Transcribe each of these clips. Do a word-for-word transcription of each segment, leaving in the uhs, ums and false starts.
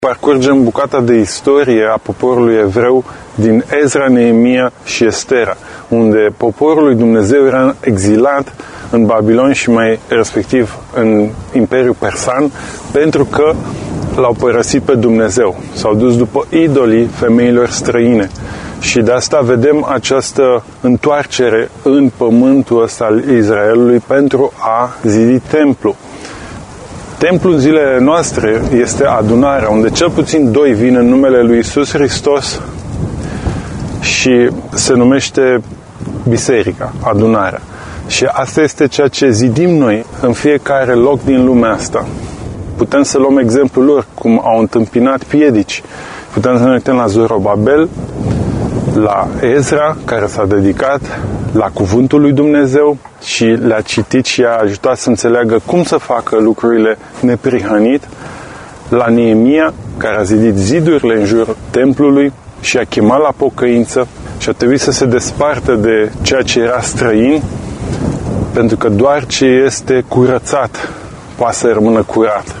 Parcurgem bucata de istorie a poporului evreu din Ezra, Neemia și Estera, unde poporul lui Dumnezeu era exilat în Babilon și mai respectiv în Imperiul Persan, pentru că l-au părăsit pe Dumnezeu. S-au dus după idolii femeilor străine. Și de asta vedem această întoarcere în pământul ăsta al Israelului pentru a zidi templu. Templul în zilele noastre este adunarea, unde cel puțin doi vin în numele lui Iisus Hristos și se numește biserica, adunarea. Și asta este ceea ce zidim noi în fiecare loc din lumea asta. Putem să luăm exemplul lor, cum au întâmpinat piedici. Putem să ne uităm la Zorobabel, la Ezra, care s-a dedicat la cuvântul lui Dumnezeu și le-a citit și i-a ajutat să înțeleagă cum să facă lucrurile neprihănit, la Neemia, care a zidit zidurile în jurul templului și a chemat la pocăință și a trebuit să se despartă de ceea ce era străin, pentru că doar ce este curățat poate să rămână curat.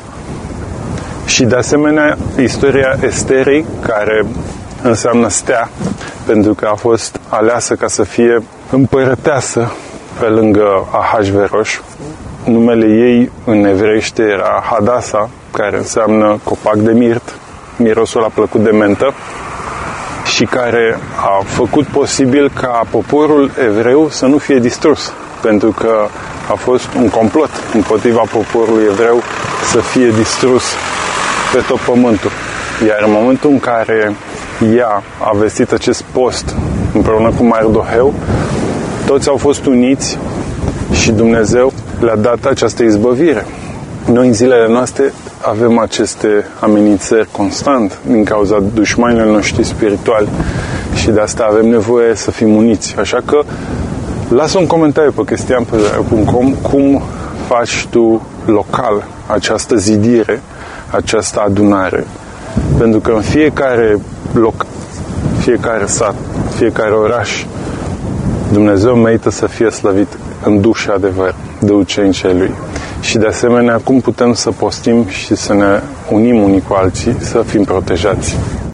Și de asemenea, istoria Esterei, care înseamnă stea, pentru că a fost aleasă ca să fie împărăteasă pe lângă Ahasveros. Numele ei în evreiește era Hadasa, care înseamnă copac de mirt, mirosul a plăcut de mentă, și care a făcut posibil ca poporul evreu să nu fie distrus, pentru că a fost un complot împotriva poporului evreu să fie distrus pe tot pământul. Iar în momentul în care ea a vestit acest post împreună cu Mardoheu, toți au fost uniți și Dumnezeu le-a dat această izbăvire. Noi în zilele noastre avem aceste amenințări constant din cauza dușmanilor noștri spirituali și de asta avem nevoie să fim uniți. Așa că lasă un comentariu pe cristian punct com cum faci tu local această zidire, această adunare. Pentru că în fiecare loc, fiecare sat, fiecare oraș, Dumnezeu merită să fie slăvit în duh și adevăr de ucenicii Lui. Și de asemenea, cum putem să postim și să ne unim unii cu alții, să fim protejați.